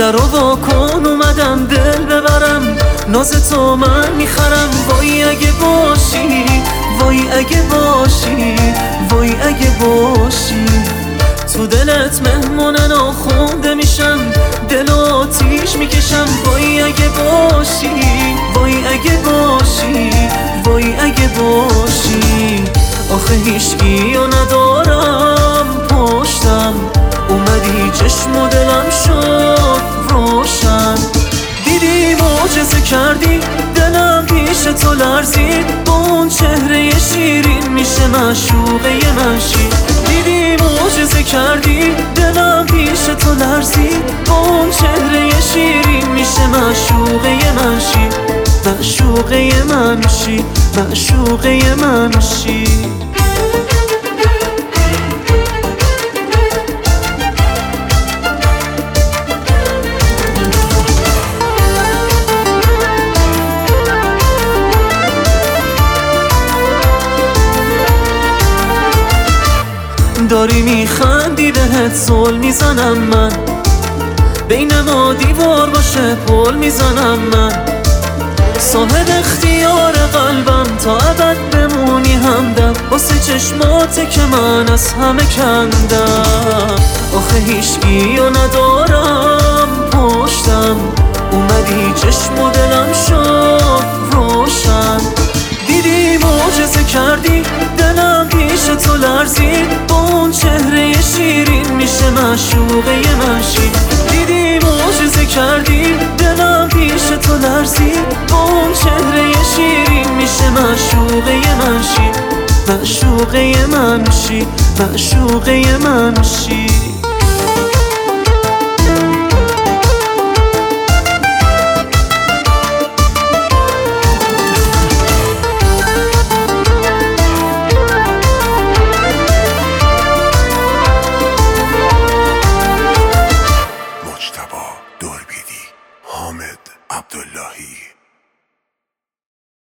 در رو وا کن اومدم دل ببرم، ناز تو من میخرم. وای اگه باشی، وای اگه باشی، وای اگه باشی. تو دلت مهمون ناخونده میشم، دل آتیش میکشم. وای اگه باشی، وای اگه باشی، وای اگه باشی. آخه هیچگیو ندارم پشتم، اومدی چشم و دلم شد روشن. دیدی معجزه کردی، دلم پیش تو لرزید. با اون چهره شیرین میشه معشوقه من شی. دیدی معجزه کردی، دلم پیش تو لرزید. با اون چهره شیرین میشه معشوقه من شی. معشوقه من شی، معشوقه من شی. داری میخندی بهت زل میزنم من، بین ما دیوار باشه پل میزنم من. صاحب اختیار قلبم تا ابد بمونی همدم، واسه چشماته که من از همه کندم. آخه هیچگیو ندارم پشتم، اومدی چشم و دلم شد روشن. دیدی معجزه کردی، دلم پیش تو لرزید. با اون چهره شیرین میشه معشوقه من شی. دیدی معجزه کردی، دلم پیش تو لرزید. با اون چهره شیرین میشه معشوقه من شی. معشوقه من شی، معشوقه من شی.